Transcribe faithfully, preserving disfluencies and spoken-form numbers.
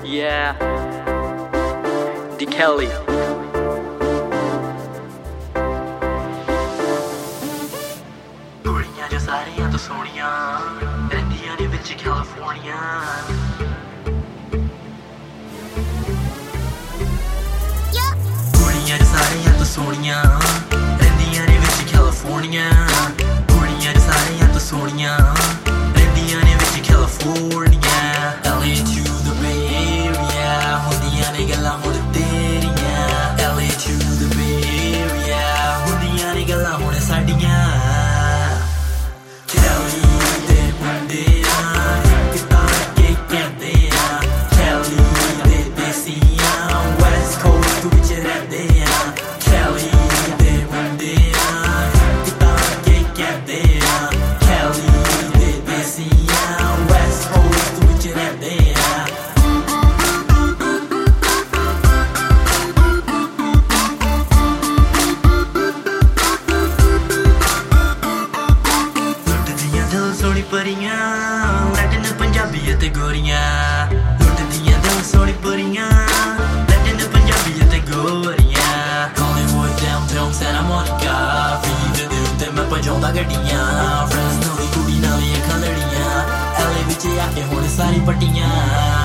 Yeah, D Kelly. ਕੁੜੀਆਂ ਜੋ ਸਾਰੀਆਂ ਤੋਂ ਸੋਹਣੀਆਂ ਰਹਿੰਦੀਆਂ ਨੇ ਵਿੱਚ ਕੈਲੀਫੋਰਨੀਆ ਕੁੜੀਆਂ ਜੋ ਸਾਰੀਆਂ ਤੋਂ ਸੋਹਣੀਆਂ ਰਹਿੰਦੀਆਂ ਨੇ ਵਿੱਚ ਕੈਲੀਫੋਰਨੀਆ ਕੁੜੀਆਂ ਜੋ ਸਾਰੀਆਂ ਤੋਂ ਸੋਹਣੀਆਂ ਰਹਿੰਦੀਆਂ ਨੇ ਵਿੱਚ California L A to the Bay Area ਹੁੰਦੀਆਂ ਨੇ ਗੱਲਾਂ ਹੁਣ ਤੇਰੀਆਂ L A to the Bay Area ਹੁੰਦੀਆਂ ਨੇ ਗੱਲਾਂ ਹੁਣ ਸਾਡੀਆਂ Kelly ਦੇ ਮੁੰਡੇ ਆ ਕਿਤਾ ਕੇ ਕਹਿੰਦੇ ਆ Kelly ਦੇ ਦੇਸੀਆਂ West Coast ਵਿੱਚ ਰਹਿੰਦੇ ਆ Kelly ਦੇ ਮੁੰਡੇ ਆ ਕਿਤਾ ਕੇ ਕਹਿੰਦੇ ਆ Kelly ਦੇ ਦੇਸੀਆਂ West Coast ਵਿੱਚ ਰਹਿੰਦੇ ਆ ਸੋਹਣੀ ਪਰੀਆਂ ਲੈਟਨ ਪੰਜਾਬੀ ਅਤੇ ਗੋਰੀਆਂ ਲੁੱਟਦੀਆਂ ਦਿਲ ਸੋਹਣੀ ਪਰੀਆਂ ਲੈਟਨ ਪੰਜਾਬੀ ਅਤੇ ਗੋਰੀਆਂ Hollywood downtown Santa Monica fever ਦੇ ਉੱਤੇ ਮੈਂ ਭਜਾਉਂਦਾ ਗੱਡੀਆਂ ਫਰੈਂਡਸ ਨਾਲ ਦੀ ਕੁੜੀ ਨਾਲ ਹੀ ਅੱਖਾਂ ਲੜੀਆਂ L A ਵਿੱਚ ਆ ਕੇ ਹੁਣ ਸਾਰੀ ਪੱਟੀਆਂ